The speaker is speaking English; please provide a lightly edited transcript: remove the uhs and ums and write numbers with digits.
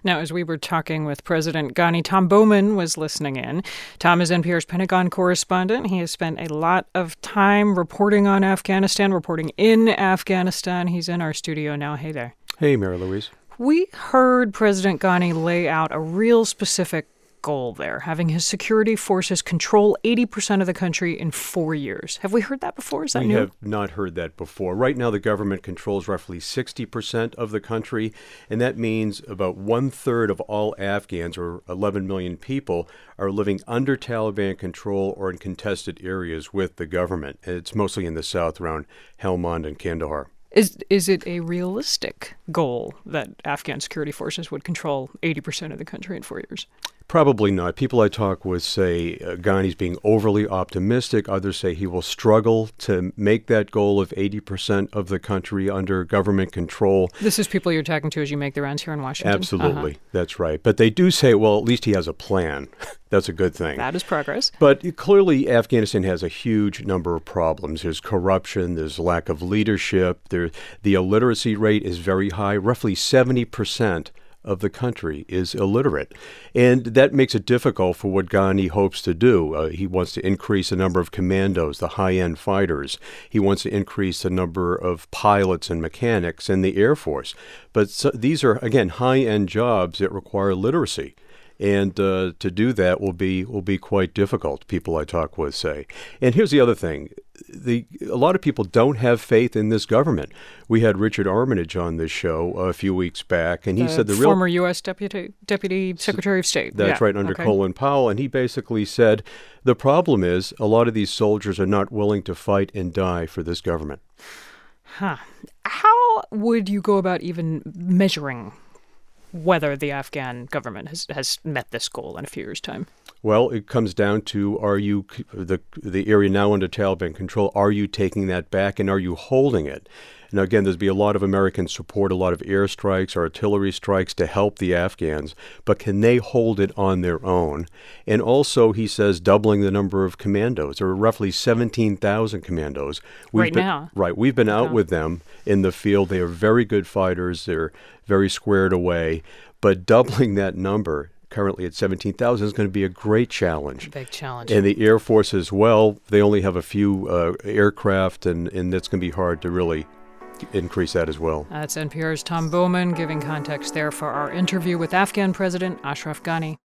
Now, as we were talking with President Ghani, Tom Bowman was listening in. Tom is NPR's Pentagon correspondent. He has spent a lot of time reporting on Afghanistan, reporting in Afghanistan. He's in our studio now. Hey there. Hey, Mary Louise. We heard President Ghani lay out a real specific goal there, having his security forces control 80% of the country in 4 years. Have we heard that before? Is that new? We have not heard that before. Right now, the government controls roughly 60% of the country, and that means about one-third of all Afghans, or 11 million people, are living under Taliban control or in contested areas with the government. It's mostly in the south around Helmand and Kandahar. Is it a realistic goal that Afghan security forces would control 80% of the country in 4 years? Probably not. People I talk with say Ghani's being overly optimistic. Others say he will struggle to make that goal of 80% of the country under government control. This is people you're talking to as you make the rounds here in Washington? Absolutely. That's right. But they do say, well, at least he has a plan. That's a good thing. That is progress. But clearly, Afghanistan has a huge number of problems. There's corruption. There's lack of leadership. The illiteracy rate is very high. Roughly 70% of the country is illiterate. And that makes it difficult for what Ghani hopes to do. He wants to increase the number of commandos, the high-end fighters. He wants to increase the number of pilots and mechanics in the Air Force. But these are, again, high-end jobs that require literacy. And to do that will be quite difficult, people I talk with say. And here's the other thing. A lot of people don't have faith in this government. We had Richard Armitage on this show a few weeks back, and he said the former U.S. Deputy Secretary of State. That's right, under Colin Powell. And he basically said the problem is a lot of these soldiers are not willing to fight and die for this government. How would you go about even measuring whether the Afghan government has met this goal in a few years' time? Well, it comes down to, are you, the area now under Taliban control, are you taking that back and are you holding it? Now, again, there's be a lot of American support, a lot of airstrikes, artillery strikes to help the Afghans, but can they hold it on their own? And also, he says, doubling the number of commandos. There are roughly 17,000 commandos. Now. Right. We've been out with them in the field. They are very good fighters. They're very squared away. But doubling that number, currently at 17,000, is going to be a great challenge. Big challenge. And the Air Force as well, they only have a few aircraft, and that's going to be hard to really increase that as well. That's NPR's Tom Bowman giving context there for our interview with Afghan President Ashraf Ghani.